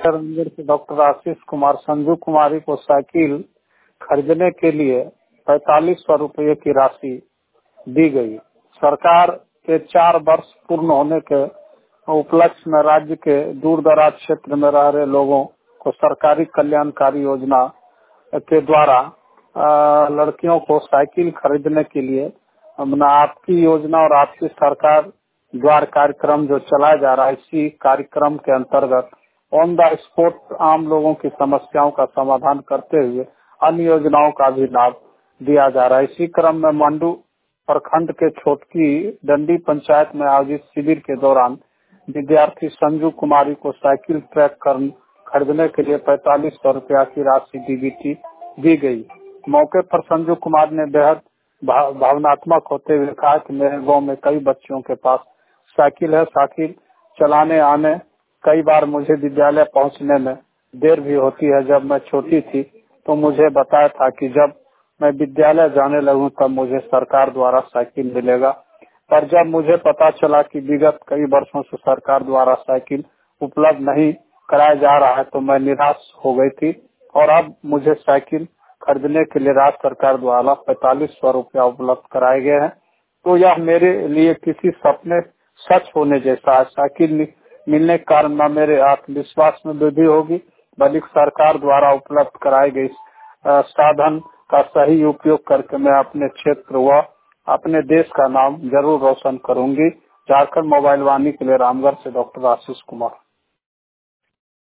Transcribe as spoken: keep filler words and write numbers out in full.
रामगढ़ से डॉक्टर आशीष कुमार संजू कुमारी को साइकिल खरीदने के लिए पैतालीस सौ रूपये की राशि दी गई। सरकार के चार वर्ष पूर्ण होने के उपलक्ष्य में राज्य के दूर दराज क्षेत्र में रह रहे लोगों को सरकारी कल्याणकारी योजना के द्वारा आ, लड़कियों को साइकिल खरीदने के लिए हमने आपकी योजना और आपकी सरकार द्वारा कार्यक्रम जो चलाया जा रहा है, इसी कार्यक्रम के अंतर्गत ऑन द स्पॉट आम लोगों की समस्याओं का समाधान करते हुए अन्य योजनाओं का भी लाभ दिया जा रहा है। इसी क्रम में मंडू प्रखंड के छोटकी डंडी पंचायत में आयोजित शिविर के दौरान विद्यार्थी संजू कुमारी को साइकिल ट्रैक कर खरीदने के लिए पैतालीस सौ रूपया की राशि डीबीटी दी गई। मौके पर संजू कुमार ने बेहद भावनात्मक होते हुए कहा कि मेरे गांव में कई बच्चों के पास साइकिल है, साइकिल चलाने आने कई बार मुझे विद्यालय पहुंचने में देर भी होती है। जब मैं छोटी थी तो मुझे बताया था कि जब मैं विद्यालय जाने लगूं तब मुझे सरकार द्वारा साइकिल मिलेगा, पर जब मुझे पता चला कि विगत कई वर्षों से सरकार द्वारा साइकिल उपलब्ध नहीं कराया जा रहा है तो मैं निराश हो गई थी और अब मुझे साइकिल खरीदने के लिए राज्य सरकार द्वारा पैतालीस सौ रूपया उपलब्ध कराए गए हैं। तो यह मेरे लिए किसी सपने सच होने जैसा है। साइकिल मिलने के कारण न मेरे आत्मविश्वास में वृद्धि होगी बल्कि सरकार द्वारा उपलब्ध कराए गए साधन का सही उपयोग करके मैं अपने क्षेत्र व अपने देश का नाम जरूर रोशन करूंगी। झारखंड मोबाइल वाणी के लिए रामगढ़ से डॉक्टर आशीष कुमार।